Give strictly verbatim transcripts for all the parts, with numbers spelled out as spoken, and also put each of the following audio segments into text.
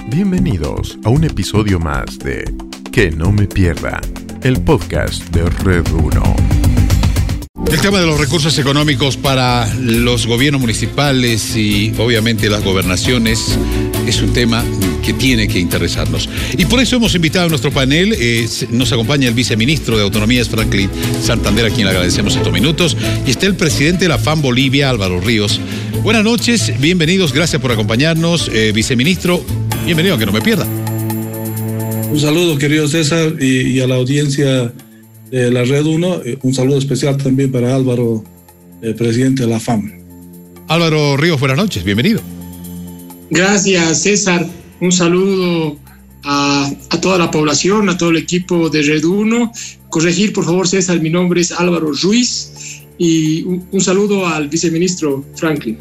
Bienvenidos a un episodio más de Que no me pierda, el podcast de Red Uno. El tema de los recursos económicos para los gobiernos municipales y obviamente las gobernaciones es un tema que tiene que interesarnos. Y por eso hemos invitado a nuestro panel, eh, nos acompaña el viceministro de Autonomías, Franklin Santander, a quien le agradecemos estos minutos, y está el presidente de la FAM Bolivia, Álvaro Ríos. Buenas noches, bienvenidos, gracias por acompañarnos, eh, viceministro, bienvenido a Que no me pierda. Un saludo, querido César, y, y a la audiencia de la Red Uno, un saludo especial también para Álvaro, eh, presidente de la FAM. Álvaro Ríos, buenas noches, bienvenido. Gracias, César. Un saludo a, a toda la población, a todo el equipo de Red Uno. Corregir, por favor, César, mi nombre es Álvaro Ruiz, y un, un saludo al viceministro Franklin.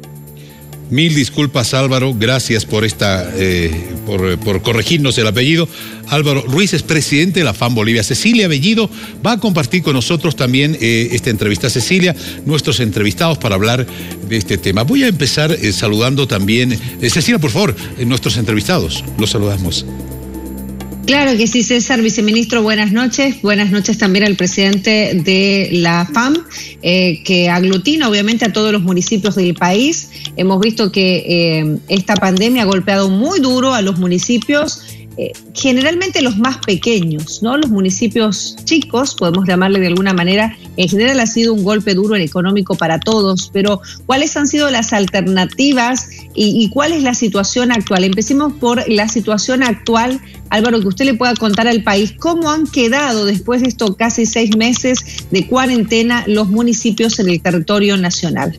Mil disculpas, Álvaro, gracias por esta, eh, por, por corregirnos el apellido. Álvaro Ruiz es presidente de la FAM Bolivia. Cecilia Bellido va a compartir con nosotros también eh, esta entrevista. Cecilia, nuestros entrevistados para hablar de este tema. Voy a empezar eh, saludando también, eh, Cecilia, por favor, eh, nuestros entrevistados. Los saludamos. Claro que sí, César, viceministro, buenas noches. Buenas noches también al presidente de la FAM, eh, que aglutina obviamente a todos los municipios del país. Hemos visto que eh, esta pandemia ha golpeado muy duro a los municipios, eh, generalmente los más pequeños, ¿no? Los municipios chicos, podemos llamarle de alguna manera, en general ha sido un golpe duro en económico para todos, pero ¿cuáles han sido las alternativas y, y cuál es la situación actual? Empecemos por la situación actual, Álvaro, que usted le pueda contar al país cómo han quedado después de estos casi seis meses de cuarentena los municipios en el territorio nacional.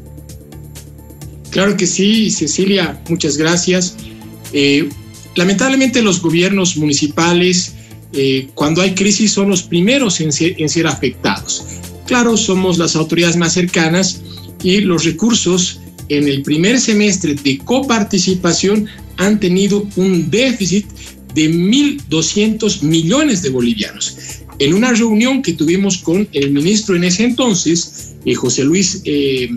Claro que sí, Cecilia, muchas gracias. Eh, lamentablemente los gobiernos municipales, eh, cuando hay crisis, son los primeros en ser, en ser afectados. Claro, somos las autoridades más cercanas y los recursos en el primer semestre de coparticipación han tenido un déficit de mil doscientos millones de bolivianos. En una reunión que tuvimos con el ministro en ese entonces, eh, José Luis eh,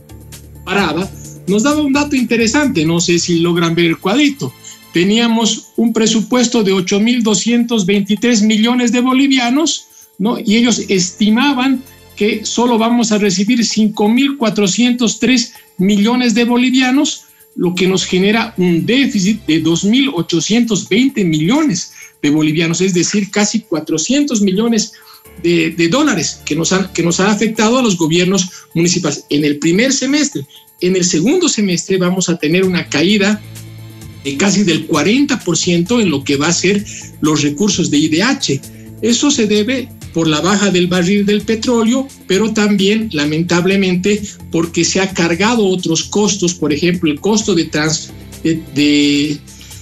Parada, nos daba un dato interesante, no sé si logran ver el cuadrito. Teníamos un presupuesto de ocho mil doscientos veintitrés millones de bolivianos, ¿no? Y ellos estimaban que solo vamos a recibir cinco mil cuatrocientos tres millones de bolivianos, lo que nos genera un déficit de dos mil ochocientos veinte millones de bolivianos, es decir, casi cuatrocientos millones de, de dólares que nos, han, que nos ha afectado a los gobiernos municipales en el primer semestre. En el segundo semestre vamos a tener una caída de casi del cuarenta por ciento en lo que va a ser los recursos de I D H. Eso se debe por la baja del barril del petróleo, pero también, lamentablemente, porque se ha cargado otros costos, por ejemplo, el costo de, trans, de, de,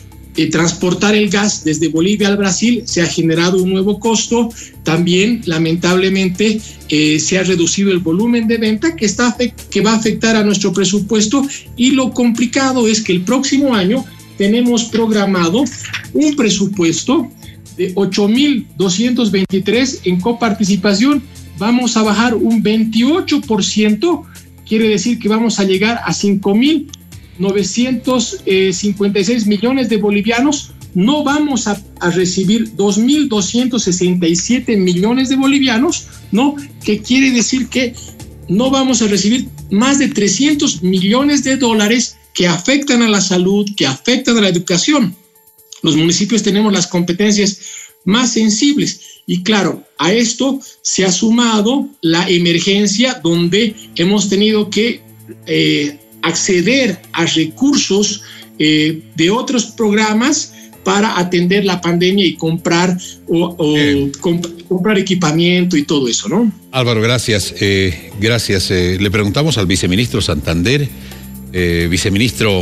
de transportar el gas desde Bolivia al Brasil, se ha generado un nuevo costo. También, lamentablemente, eh, se ha reducido el volumen de venta que, está, que va a afectar a nuestro presupuesto, y lo complicado es que el próximo año tenemos programado un presupuesto de ocho mil doscientos veintitrés en coparticipación. Vamos a bajar un veintiocho por ciento, quiere decir que vamos a llegar a cinco mil novecientos cincuenta y seis millones de bolivianos. No vamos a, a recibir dos mil doscientos sesenta y siete millones de bolivianos, ¿no? Que quiere decir que no vamos a recibir más de trescientos millones de dólares que afectan a la salud, que afectan a la educación. Los municipios tenemos las competencias más sensibles y claro, a esto se ha sumado la emergencia, donde hemos tenido que eh, acceder a recursos eh, de otros programas para atender la pandemia y comprar o, o eh, comp- comprar equipamiento y todo eso, ¿no? Álvaro, gracias. Eh, gracias. Eh, le preguntamos al viceministro Santander, eh, viceministro,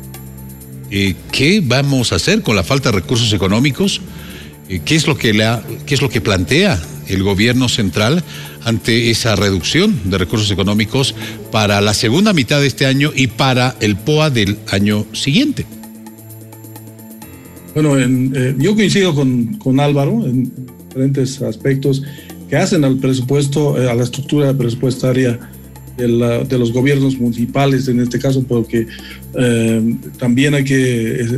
Eh, ¿qué vamos a hacer con la falta de recursos económicos? Eh, ¿qué es lo que le ha, qué es lo que plantea el gobierno central ante esa reducción de recursos económicos para la segunda mitad de este año y para el P O A del año siguiente? Bueno, en, eh, yo coincido con, con Álvaro en diferentes aspectos que hacen al presupuesto, eh, a la estructura presupuestaria de, la, de los gobiernos municipales en este caso, porque eh, también hay que eh,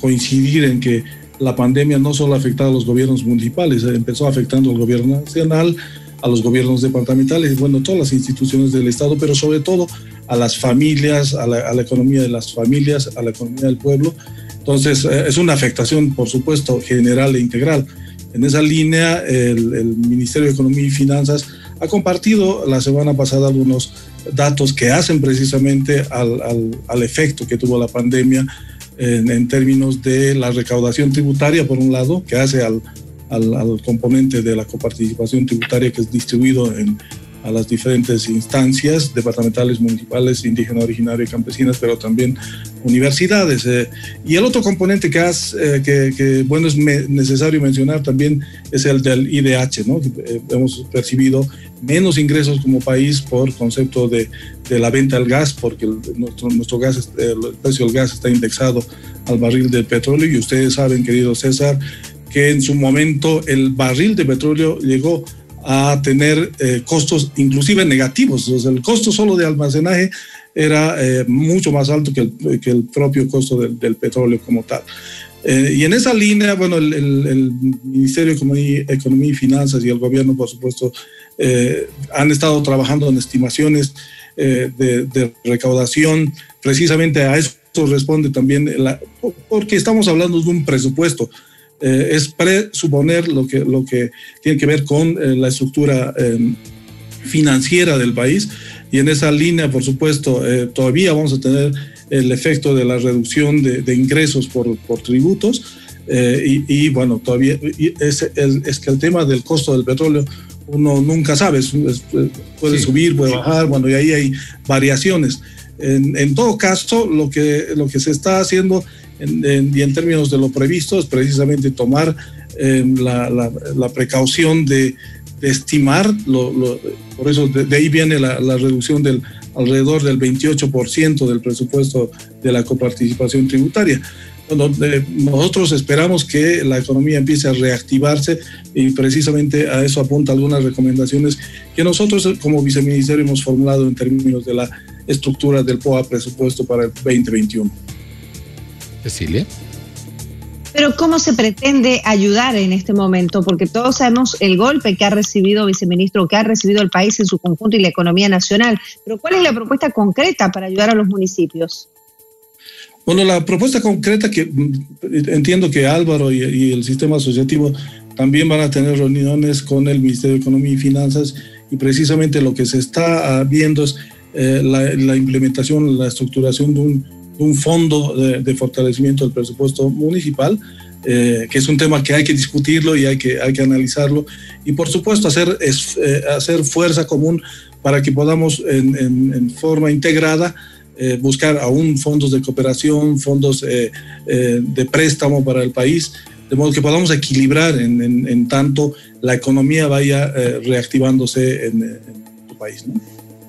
coincidir en que la pandemia no solo ha afectado a los gobiernos municipales, empezó afectando al gobierno nacional, a los gobiernos departamentales, bueno, todas las instituciones del Estado, pero sobre todo a las familias, a la, a la economía de las familias, a la economía del pueblo. Entonces, eh, es una afectación, por supuesto, general e integral. En esa línea, el, el Ministerio de Economía y Finanzas ha compartido la semana pasada algunos datos que hacen precisamente al, al, al efecto que tuvo la pandemia en, en términos de la recaudación tributaria, por un lado, que hace al, al, al componente de la coparticipación tributaria que es distribuido en, a las diferentes instancias departamentales, municipales, indígena, originaria y campesinas, pero también universidades. Eh, y el otro componente que, has, eh, que, que bueno, es me, necesario mencionar también es el del I D H, ¿no? Eh, hemos percibido menos ingresos como país por concepto de, de la venta del gas, porque el, nuestro, nuestro gas, el precio del gas está indexado al barril de petróleo, y ustedes saben, querido César, que en su momento el barril de petróleo llegó a tener eh, costos inclusive negativos. O sea, el costo solo de almacenaje era eh, mucho más alto que el, que el propio costo del, del petróleo como tal. Eh, y en esa línea, bueno, el, el, el Ministerio de Economía, Economía y Finanzas y el gobierno, por supuesto, eh, han estado trabajando en estimaciones eh, de, de recaudación. Precisamente a eso responde también, la, porque estamos hablando de un presupuesto. Eh, es presuponer lo que, lo que tiene que ver con eh, la estructura eh, financiera del país, y en esa línea, por supuesto, eh, todavía vamos a tener el efecto de la reducción de, de ingresos por, por tributos, eh, y, y bueno, todavía y es, es, es que el tema del costo del petróleo uno nunca sabe, es, es, puede sí, subir, puede sí. bajar, bueno, y ahí hay variaciones. En, en todo caso, lo que, lo que se está haciendo En, en, y en términos de lo previsto es precisamente tomar eh, la, la, la precaución de, de estimar, lo, lo, por eso de, de ahí viene la, la reducción del alrededor del veintiocho por ciento del presupuesto de la coparticipación tributaria. Bueno, de, nosotros esperamos que la economía empiece a reactivarse, y precisamente a eso apunta algunas recomendaciones que nosotros como viceministerio hemos formulado en términos de la estructura del P O A presupuesto para el veinte veintiuno. Cecilia. Pero ¿cómo se pretende ayudar en este momento? Porque todos sabemos el golpe que ha recibido, viceministro, que ha recibido el país en su conjunto y la economía nacional. Pero ¿cuál es la propuesta concreta para ayudar a los municipios? Bueno, la propuesta concreta, que entiendo que Álvaro y, y el sistema asociativo también van a tener reuniones con el Ministerio de Economía y Finanzas, y precisamente lo que se está viendo es eh, la, la implementación, la estructuración de un un fondo de, de fortalecimiento del presupuesto municipal, eh, que es un tema que hay que discutirlo y hay que, hay que analizarlo, y por supuesto hacer, es, eh, hacer fuerza común para que podamos en, en, en forma integrada eh, buscar aún fondos de cooperación, fondos eh, eh, de préstamo para el país, de modo que podamos equilibrar en, en, en tanto la economía vaya eh, reactivándose en, en tu país, ¿no?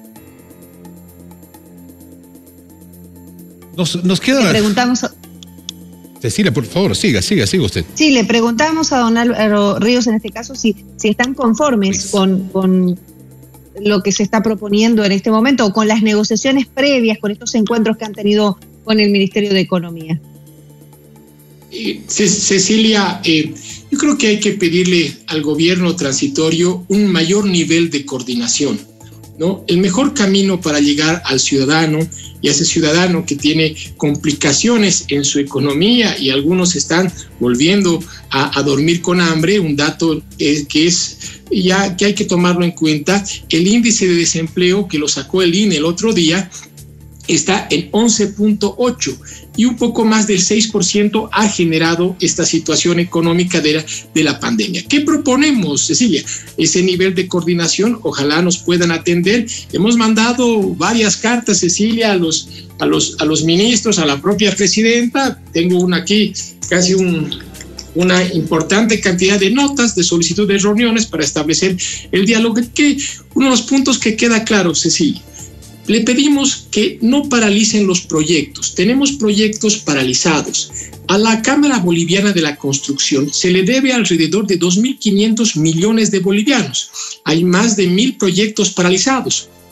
Nos, nos queda... Le preguntamos... A... Cecilia, por favor, siga, siga, siga usted. Sí, le preguntamos a don Álvaro Ríos en este caso si, si están conformes con, con lo que se está proponiendo en este momento, o con las negociaciones previas, con estos encuentros que han tenido con el Ministerio de Economía. Eh, Cecilia, eh, yo creo que hay que pedirle al gobierno transitorio un mayor nivel de coordinación, ¿no? El mejor camino para llegar al ciudadano, y a ese ciudadano que tiene complicaciones en su economía, y algunos están volviendo a, a dormir con hambre, un dato que, que es ya que hay que tomarlo en cuenta. El índice de desempleo que lo sacó el I N E el otro día está en once punto ocho, y un poco más del seis por ciento ha generado esta situación económica de la, de la pandemia. ¿Qué proponemos, Cecilia? Ese nivel de coordinación, ojalá nos puedan atender. Hemos mandado varias cartas, Cecilia, a los, a los, a los ministros, a la propia presidenta. Tengo una aquí, casi un... una importante cantidad de notas de solicitud de reuniones para establecer el diálogo. Que uno de los puntos que queda claro, Cecilia, le pedimos que no paralicen los proyectos. Tenemos proyectos paralizados. A la Cámara Boliviana de la Construcción se le debe alrededor de dos mil quinientos millones de bolivianos. Hay más de mil proyectos paralizados.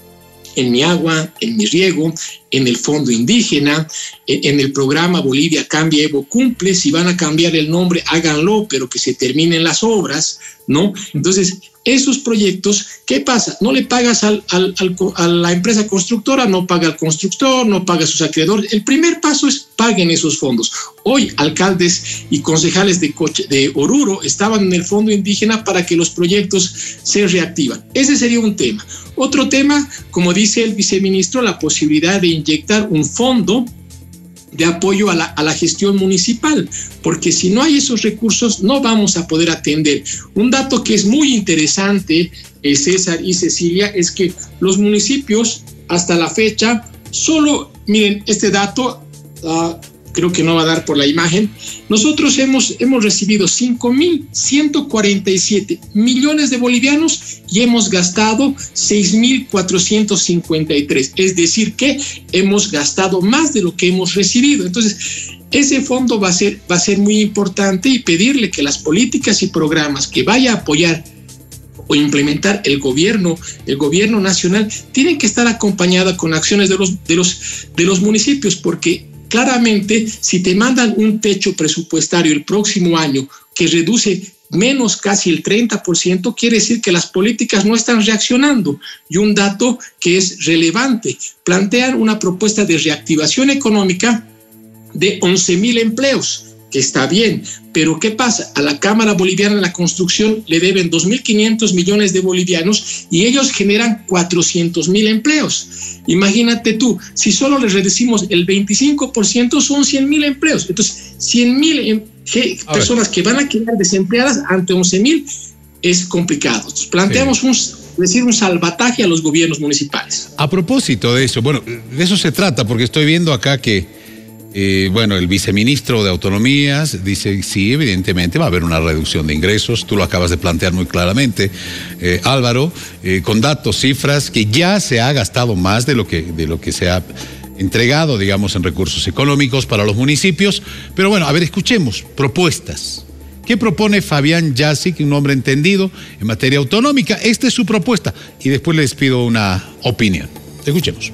en mi agua, en mi riego, en el fondo indígena, en el programa Bolivia Cambia, Evo Cumple. Si van a cambiar el nombre, háganlo, pero que se terminen las obras, ¿no? Entonces, esos proyectos, ¿qué pasa? No le pagas al, al, al, a la empresa constructora, no paga al constructor, no paga a sus acreedores. El primer paso es paguen esos fondos. Hoy, alcaldes y concejales de, Coche, de Oruro estaban en el fondo indígena para que los proyectos se reactivan. Ese sería un tema. Otro tema, como dice el viceministro, la posibilidad de inyectar un fondo de apoyo a la, a la gestión municipal, porque si no hay esos recursos no vamos a poder atender. Un dato que es muy interesante, eh, César y Cecilia, es que los municipios hasta la fecha, solo, miren este dato, uh, creo que no va a dar por la imagen, nosotros hemos, hemos recibido cinco mil ciento cuarenta y siete millones de bolivianos y hemos gastado seis mil cuatrocientos cincuenta y tres, es decir que hemos gastado más de lo que hemos recibido. Entonces, ese fondo va a ser, va a ser muy importante, y pedirle que las políticas y programas que vaya a apoyar o implementar el gobierno, el gobierno nacional, tienen que estar acompañadas con acciones de los, de los, de los municipios, porque claramente, si te mandan un techo presupuestario el próximo año que reduce menos casi el treinta por ciento, quiere decir que las políticas no están reaccionando. Y un dato que es relevante, plantean una propuesta de reactivación económica de once mil empleos, que está bien, pero ¿qué pasa? A la Cámara Boliviana de la Construcción le deben dos mil quinientos millones de bolivianos y ellos generan cuatrocientos mil empleos. Imagínate tú, si solo les reducimos el veinticinco por ciento, son cien mil empleos. Entonces, cien mil personas que van a quedar desempleadas ante once mil es complicado. Entonces, planteamos sí. un... decir, un salvataje a los gobiernos municipales. A propósito de eso, bueno, de eso se trata, porque estoy viendo acá que Eh, bueno, el viceministro de Autonomías dice, sí, evidentemente va a haber una reducción de ingresos, tú lo acabas de plantear muy claramente, eh, Álvaro, eh, con datos, cifras, que ya se ha gastado más de lo que, de lo que se ha entregado, digamos, en recursos económicos para los municipios. Pero bueno, a ver, escuchemos propuestas. ¿Qué propone Fabián Yazic, un hombre entendido en materia autonómica? Esta es su propuesta, y después les pido una opinión. Escuchemos.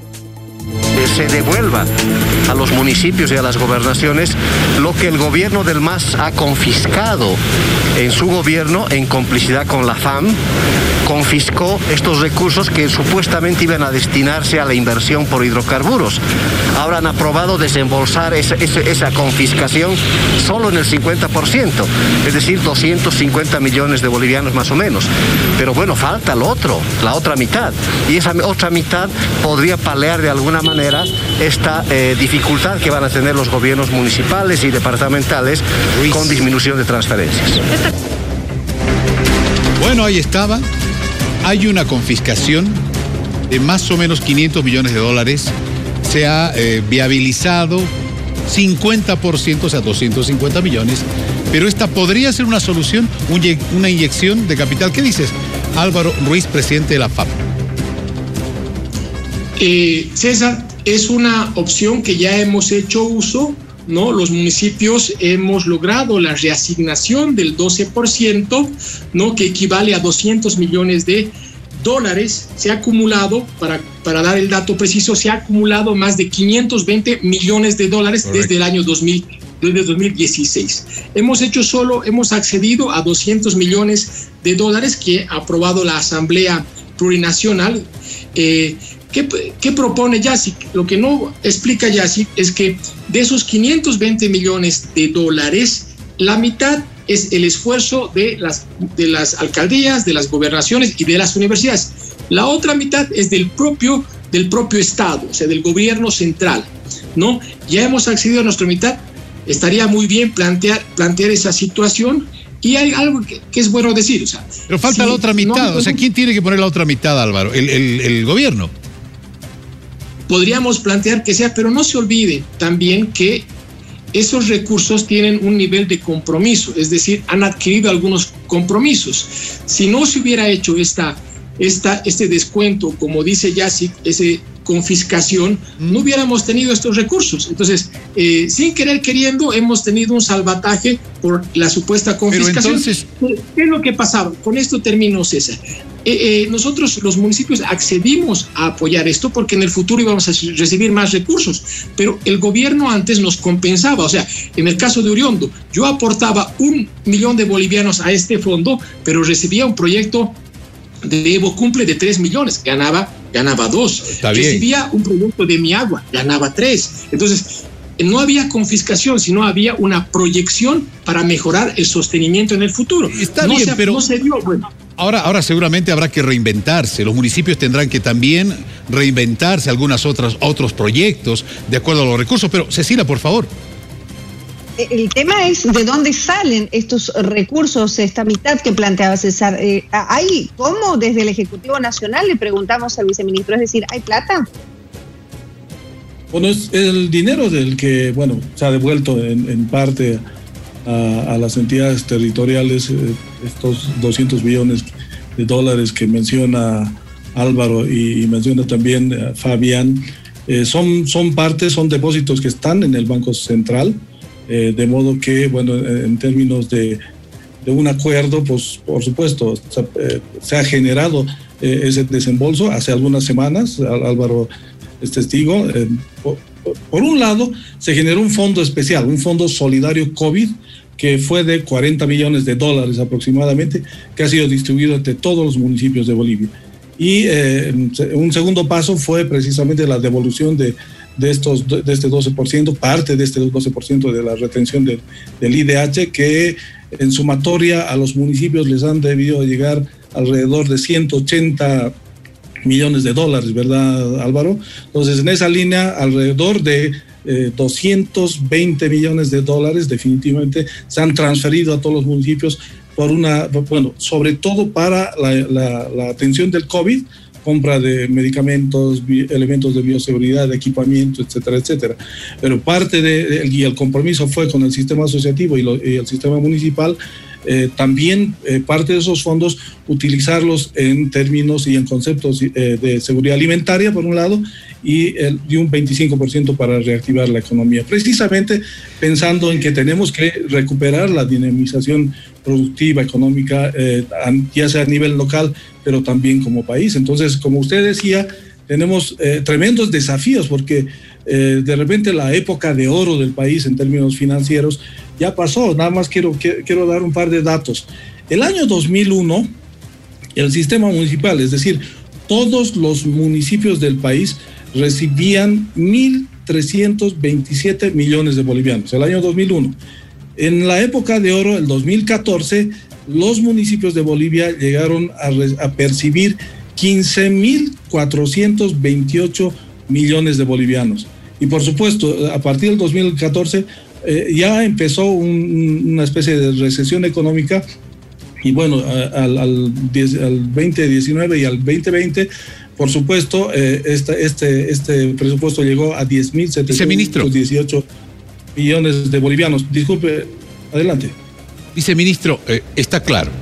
Que se devuelva a los municipios y a las gobernaciones lo que el gobierno del M A S ha confiscado en su gobierno en complicidad con la F A M. Confiscó estos recursos que supuestamente iban a destinarse a la inversión por hidrocarburos. Ahora han aprobado desembolsar esa, esa, esa confiscación solo en el cincuenta por ciento, es decir, doscientos cincuenta millones de bolivianos más o menos. Pero bueno, falta lo otro, la otra mitad. Y esa otra mitad podría paliar de alguna manera esta eh, dificultad que van a tener los gobiernos municipales y departamentales Luis. con disminución de transferencias. Bueno, ahí estaba. Hay una confiscación de más o menos quinientos millones de dólares. Se ha eh, viabilizado cincuenta por ciento, o sea, doscientos cincuenta millones. Pero esta podría ser una solución, un, una inyección de capital. ¿Qué dices, Álvaro Ruiz, presidente de la F A M? Eh, César, es una opción que ya hemos hecho uso, ¿no? Los municipios hemos logrado la reasignación del doce por ciento, ¿no? Que equivale a doscientos millones de dólares. Se ha acumulado, para, para dar el dato preciso, se ha acumulado más de quinientos veinte millones de dólares Correcto. desde el año dos mil, desde dos mil dieciséis. Hemos hecho solo, hemos accedido a doscientos millones de dólares que ha aprobado la Asamblea Plurinacional. Eh, ¿Qué, ¿Qué propone Yazic? Lo que no explica Yazic es que de esos quinientos veinte millones de dólares, la mitad es el esfuerzo de las, de las alcaldías, de las gobernaciones y de las universidades. La otra mitad es del propio, del propio Estado, o sea, del gobierno central, ¿no? Ya hemos accedido a nuestra mitad. Estaría muy bien plantear, plantear esa situación. Y hay algo que, que es bueno decir. O sea, pero falta si la otra mitad. No, o sea, ¿quién tiene que poner la otra mitad, Álvaro? El, el, el gobierno. Podríamos plantear que sea, pero no se olvide también que esos recursos tienen un nivel de compromiso, es decir, han adquirido algunos compromisos. Si no se hubiera hecho esta, esta, este descuento, como dice Yazic, ese confiscación, no hubiéramos tenido estos recursos. Entonces, eh, sin querer queriendo, hemos tenido un salvataje por la supuesta confiscación. Pero entonces, ¿qué es lo que pasaba? Con esto termino, César. Eh, eh, nosotros, los municipios, accedimos a apoyar esto porque en el futuro íbamos a recibir más recursos, pero el gobierno antes nos compensaba. O sea, en el caso de Uriondo, yo aportaba un millón de bolivianos a este fondo, pero recibía un proyecto de Evo Cumple de tres millones, ganaba, ganaba dos. Está bien. Recibía un proyecto de Mi Agua, ganaba tres. Entonces, no había confiscación, sino había una proyección para mejorar el sostenimiento en el futuro. Está no bien, se, pero no se dio, bueno. Ahora, ahora seguramente habrá que reinventarse. Los municipios tendrán que también reinventarse algunos otros proyectos de acuerdo a los recursos. Pero, Cecilia, por favor. El tema es de dónde salen estos recursos, esta mitad que planteaba César. Eh, ¿Hay cómo desde el Ejecutivo Nacional? Le preguntamos al viceministro, es decir, ¿hay plata? Bueno, es el dinero del que, bueno, se ha devuelto en, en parte a, a las entidades territoriales, eh, estos doscientos millones de dólares que menciona Álvaro y, y menciona también eh, Fabián, eh, son, son partes, son depósitos que están en el Banco Central, eh, de modo que, bueno, en términos de, de un acuerdo, pues por supuesto, se, eh, se ha generado eh, ese desembolso hace algunas semanas. Álvaro es testigo. Eh, por, por un lado, se generó un fondo especial, un fondo solidario COVID, que fue de cuarenta millones de dólares aproximadamente, que ha sido distribuido entre todos los municipios de Bolivia. Y eh, un segundo paso fue precisamente la devolución de, de, estos, de este doce por ciento, parte de este doce por ciento de la retención de, del I D H, que en sumatoria a los municipios les han debido llegar alrededor de ciento ochenta millones de dólares, ¿verdad, Álvaro? Entonces, en esa línea, alrededor de eh, doscientos veinte millones de dólares definitivamente se han transferido a todos los municipios por una, bueno, sobre todo para la, la, la atención del COVID, compra de medicamentos, bi, elementos de bioseguridad, de equipamiento, etcétera, etcétera. Pero parte de, de y el compromiso fue con el sistema asociativo y, lo, y el sistema municipal. Eh, también eh, parte de esos fondos utilizarlos en términos y en conceptos eh, de seguridad alimentaria por un lado y, el, y un veinticinco por ciento para reactivar la economía, precisamente pensando en que tenemos que recuperar la dinamización productiva, económica, eh, ya sea a nivel local pero también como país. Entonces, como usted decía, tenemos eh, tremendos desafíos porque eh, de repente la época de oro del país en términos financieros ya pasó. Nada más quiero, quiero dar un par de datos. El año dos mil uno, el sistema municipal, es decir, todos los municipios del país recibían mil trescientos veintisiete millones de bolivianos, el año dos mil uno. En la época de oro, el dos mil catorce, los municipios de Bolivia llegaron a, a percibir quince mil cuatrocientos veintiocho millones de bolivianos. Y por supuesto, a partir del dos mil catorce, Eh, ya empezó un, una especie de recesión económica y bueno, al, al, al veinte diecinueve y al veinte veinte, por supuesto, eh, esta, este, este presupuesto llegó a diez mil setecientos dieciocho millones de bolivianos. Disculpe, adelante. Viceministro, eh, está claro,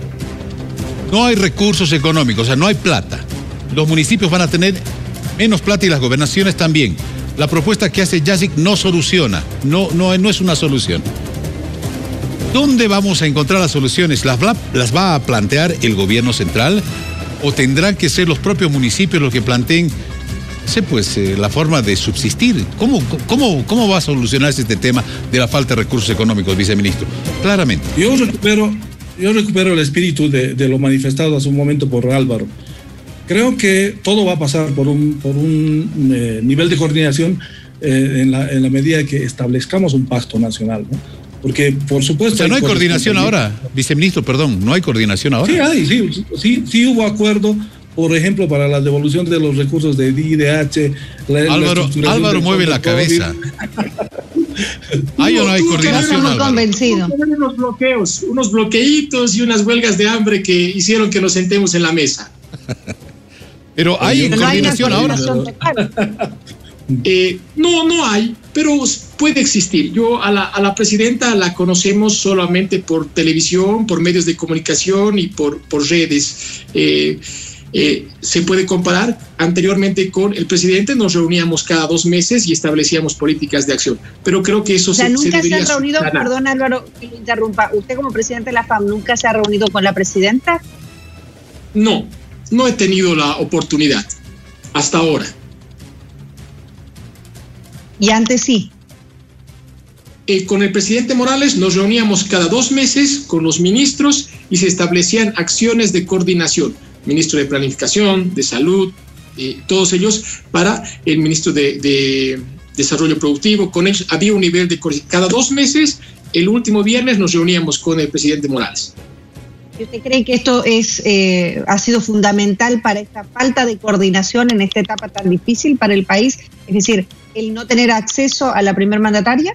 no hay recursos económicos, o sea, no hay plata. Los municipios van a tener menos plata y las gobernaciones también. La propuesta que hace Yasic no soluciona, no, no, no es una solución. ¿Dónde vamos a encontrar las soluciones? ¿Las va, las va a plantear el gobierno central o tendrán que ser los propios municipios los que planteen, no sé, pues, eh, la forma de subsistir? ¿Cómo, cómo, ¿Cómo va a solucionarse este tema de la falta de recursos económicos, viceministro? Claramente. Yo recupero, yo recupero el espíritu de, de lo manifestado hace un momento por Álvaro. Creo que todo va a pasar por un, por un eh, nivel de coordinación eh, en, la, en la medida que establezcamos un pacto nacional, ¿no? Porque, por supuesto... O sea, no hay coordinación ahora, viceministro, perdón, no hay coordinación ahora. Sí hay, sí, sí, sí hubo acuerdo, por ejemplo, para la devolución de los recursos de I D H. La, Álvaro, la Álvaro mueve la cabeza. ¿Hay o no hay coordinación, Álvaro? Convencido. Unos bloqueos, unos bloqueitos y unas huelgas de hambre que hicieron que nos sentemos en la mesa. Pero hay pero coordinación, no hay ahora. Eh, no, no hay, pero puede existir. Yo a la, a la presidenta la conocemos solamente por televisión, por medios de comunicación y por, por redes. Eh, Eh, se puede comparar anteriormente con el presidente, nos reuníamos cada dos meses y establecíamos políticas de acción, pero creo que eso o sea, se, nunca se debería se ha reunido, subsanar. perdón Álvaro que lo interrumpa, usted como presidente de la F A M nunca se ha reunido con la presidenta. No, no he tenido la oportunidad hasta ahora. Y antes sí. Eh, con el presidente Morales nos reuníamos cada dos meses con los ministros y se establecían acciones de coordinación. Ministro de Planificación, de Salud, eh, todos ellos para el ministro de, de Desarrollo Productivo. Con ellos había un nivel de coordinación. Cada dos meses, el último viernes, nos reuníamos con el presidente Morales. ¿Usted cree que esto es eh, ha sido fundamental para esta falta de coordinación en esta etapa tan difícil para el país? Es decir, el no tener acceso a la primer mandataria.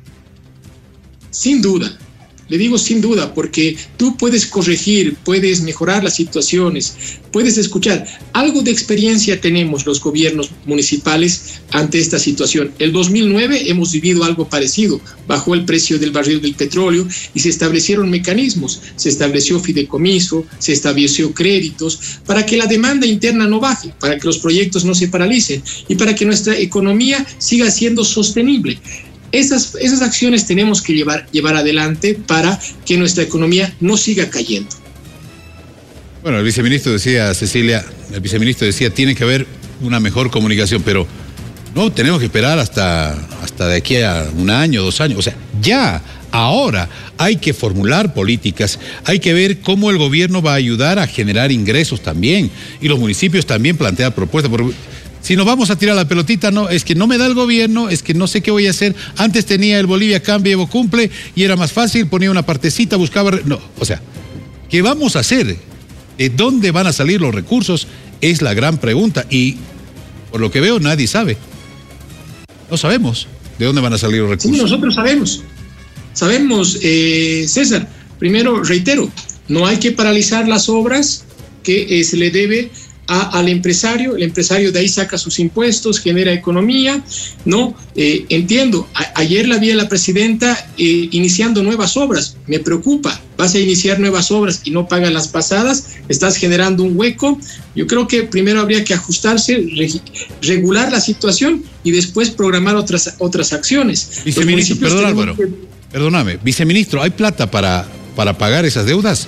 Sin duda. Le digo sin duda, porque tú puedes corregir, puedes mejorar las situaciones, puedes escuchar. Algo de experiencia tenemos los gobiernos municipales ante esta situación. El dos mil nueve hemos vivido algo parecido. Bajó el precio del barril del petróleo y se establecieron mecanismos. Se estableció fideicomiso, se estableció créditos para que la demanda interna no baje, para que los proyectos no se paralicen y para que nuestra economía siga siendo sostenible. Esas, esas acciones tenemos que llevar, llevar adelante para que nuestra economía no siga cayendo. Bueno, el viceministro decía, Cecilia, el viceministro decía, tiene que haber una mejor comunicación, pero no tenemos que esperar hasta, hasta de aquí a un año, dos años. O sea, ya, ahora hay que formular políticas, hay que ver cómo el gobierno va a ayudar a generar ingresos también, y los municipios también plantean propuestas. Por, Si nos vamos a tirar la pelotita, no, es que no me da el gobierno, es que no sé qué voy a hacer. Antes tenía el Bolivia Cambia Evo Cumple y era más fácil, ponía una partecita, buscaba... No, o sea, ¿qué vamos a hacer? ¿De dónde van a salir los recursos? Es la gran pregunta y por lo que veo nadie sabe. No sabemos de dónde van a salir los recursos. Sí, nosotros sabemos. Sabemos, eh, César. Primero, reitero, no hay que paralizar las obras que eh, se le debe A, al empresario. El empresario de ahí saca sus impuestos, genera economía, ¿no? Eh, entiendo, a, ayer la vi a la presidenta eh, iniciando nuevas obras, me preocupa, vas a iniciar nuevas obras y no pagas las pasadas, estás generando un hueco. Yo creo que primero habría que ajustarse, re, regular la situación y después programar otras, otras acciones. Viceministro, perdón Álvaro, que... perdóname, viceministro, ¿hay plata para, para pagar esas deudas?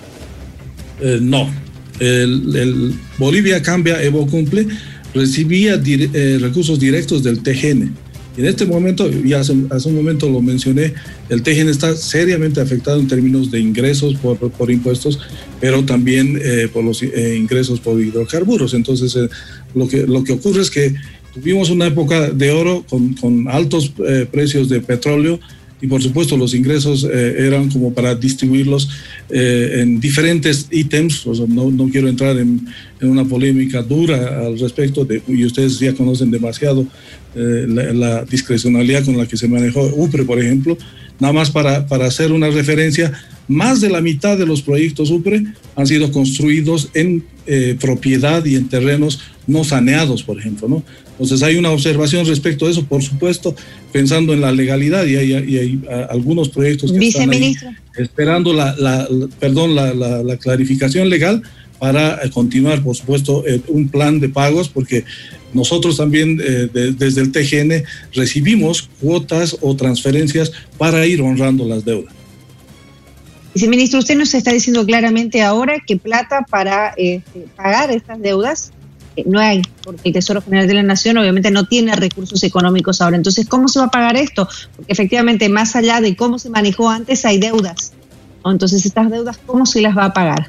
Eh, no. El, el Bolivia Cambia Evo Cumple recibía dire, eh, recursos directos del T G N. Y en este momento, ya hace, hace un momento lo mencioné, el T G N está seriamente afectado en términos de ingresos por, por impuestos, pero también eh, por los eh, ingresos por hidrocarburos. Entonces, eh, lo, que, lo que ocurre es que tuvimos una época de oro con, con altos eh, precios de petróleo, y por supuesto los ingresos eh, eran como para distribuirlos eh, en diferentes ítems. O sea, no, no quiero entrar en, en una polémica dura al respecto, de, y ustedes ya conocen demasiado eh, la, la discrecionalidad con la que se manejó UPRE, por ejemplo. Nada más para, para hacer una referencia, más de la mitad de los proyectos UPRE han sido construidos en eh, propiedad y en terrenos no saneados, por ejemplo, ¿no? Entonces hay una observación respecto a eso, por supuesto, pensando en la legalidad, y hay, y hay algunos proyectos que están ahí esperando la, la, la, perdón, la, la, la clarificación legal para continuar, por supuesto, eh, un plan de pagos, porque nosotros también eh, de, desde el T G N recibimos cuotas o transferencias para ir honrando las deudas. Viceministro, usted nos está diciendo claramente ahora que plata para eh, pagar estas deudas eh, no hay, porque el Tesoro General de la Nación obviamente no tiene recursos económicos ahora. Entonces, ¿cómo se va a pagar esto? Porque efectivamente, más allá de cómo se manejó antes, hay deudas. Entonces, estas deudas, ¿cómo se las va a pagar?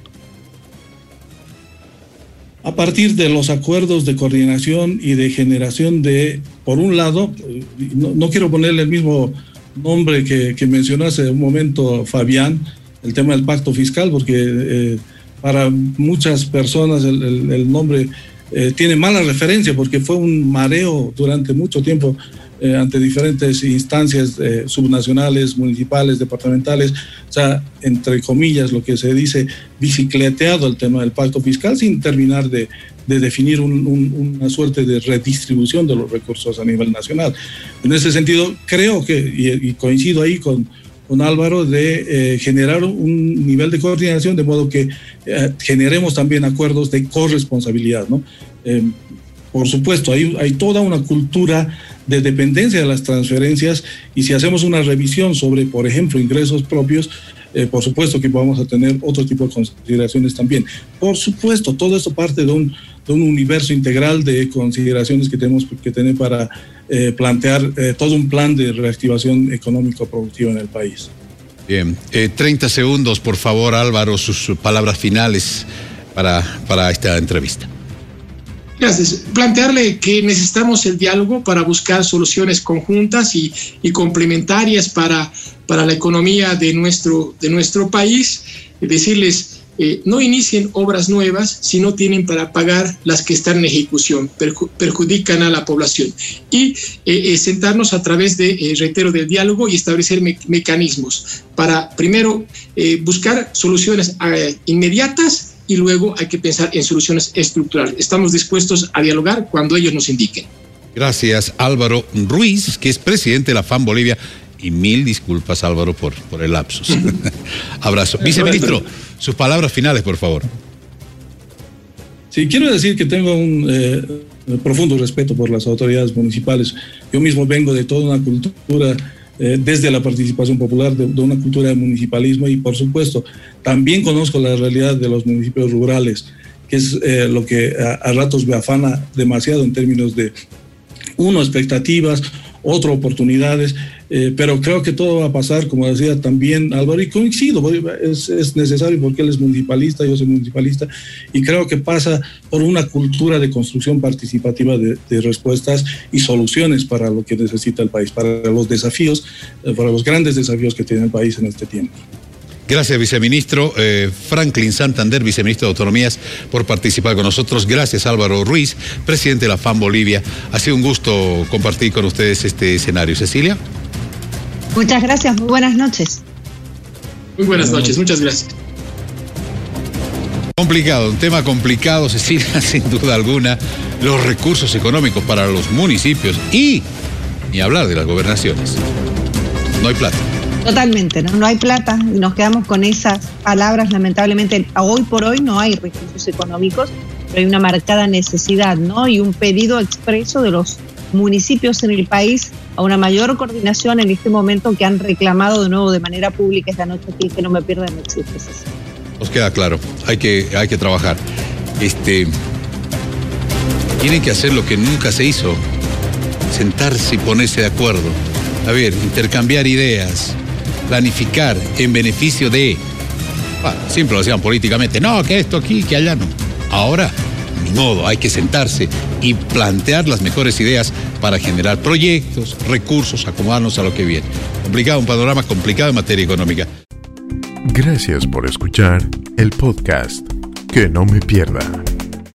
A partir de los acuerdos de coordinación y de generación de, por un lado, no, no quiero ponerle el mismo nombre que, que mencionó hace un momento Fabián, el tema del pacto fiscal, porque eh, para muchas personas el, el, el nombre eh, tiene mala referencia, porque fue un mareo durante mucho tiempo eh, ante diferentes instancias eh, subnacionales, municipales, departamentales, o sea, entre comillas, lo que se dice, bicicleteado el tema del pacto fiscal sin terminar de, de definir un, un, una suerte de redistribución de los recursos a nivel nacional. En ese sentido, creo que, y, y coincido ahí con con Álvaro de eh, generar un nivel de coordinación de modo que eh, generemos también acuerdos de corresponsabilidad, ¿no? Eh, por supuesto, hay, hay toda una cultura de dependencia de las transferencias y si hacemos una revisión sobre, por ejemplo, ingresos propios, eh, por supuesto que vamos a tener otro tipo de consideraciones también. Por supuesto, todo esto parte de un, de un universo integral de consideraciones que tenemos que tener para eh, plantear eh, todo un plan de reactivación económico-productiva en el país. Bien, eh, treinta segundos, por favor, Álvaro, sus palabras finales para, para esta entrevista. Gracias. Plantearle que necesitamos el diálogo para buscar soluciones conjuntas y, y complementarias para, para la economía de nuestro, de nuestro país. Decirles, eh, no inicien obras nuevas si no tienen para pagar las que están en ejecución, perju- perjudican a la población. Y eh, eh, sentarnos a través de, eh, reitero, del diálogo y establecer me- mecanismos para, primero, eh, buscar soluciones eh, inmediatas y luego hay que pensar en soluciones estructurales. Estamos dispuestos a dialogar cuando ellos nos indiquen. Gracias, Álvaro Ruiz, que es presidente de la F A M Bolivia. Y mil disculpas, Álvaro, por, por el lapsus. Abrazo. Viceministro, sus palabras finales, por favor. Sí, quiero decir que tengo un eh, profundo respeto por las autoridades municipales. Yo mismo vengo de toda una cultura, eh, desde la participación popular, de, de una cultura de municipalismo y, por supuesto, también conozco la realidad de los municipios rurales, que es eh, lo que a, a ratos me afana demasiado en términos de, uno, expectativas, otro, oportunidades, eh, pero creo que todo va a pasar, como decía también Álvaro, y coincido, es, es necesario porque él es municipalista, yo soy municipalista, y creo que pasa por una cultura de construcción participativa de, de respuestas y soluciones para lo que necesita el país, para los desafíos, eh, para los grandes desafíos que tiene el país en este tiempo. Gracias, viceministro. Eh, Franklin Santander, viceministro de Autonomías, por participar con nosotros. Gracias, Álvaro Ruiz, presidente de la F A M Bolivia. Ha sido un gusto compartir con ustedes este escenario. Cecilia. Muchas gracias, muy buenas noches. Muy buenas noches, muchas gracias. Complicado, un tema complicado, Cecilia, sin duda alguna. Los recursos económicos para los municipios y ni hablar de las gobernaciones. No hay plata. Totalmente, ¿no? No hay plata y nos quedamos con esas palabras. Lamentablemente, hoy por hoy no hay recursos económicos, pero hay una marcada necesidad, ¿no? Y un pedido expreso de los municipios en el país a una mayor coordinación en este momento que han reclamado de nuevo de manera pública esta noche aquí, que no me pierdan el chiste. Nos queda claro, hay que, hay que trabajar. Este, tienen que hacer lo que nunca se hizo, sentarse y ponerse de acuerdo. A ver, intercambiar ideas, planificar en beneficio de... Bueno, siempre lo hacían políticamente, no, que esto aquí, que allá no. Ahora, ni modo, hay que sentarse y plantear las mejores ideas para generar proyectos, recursos, acomodarnos a lo que viene. Complicado, un panorama complicado en materia económica. Gracias por escuchar el podcast Que no me pierda.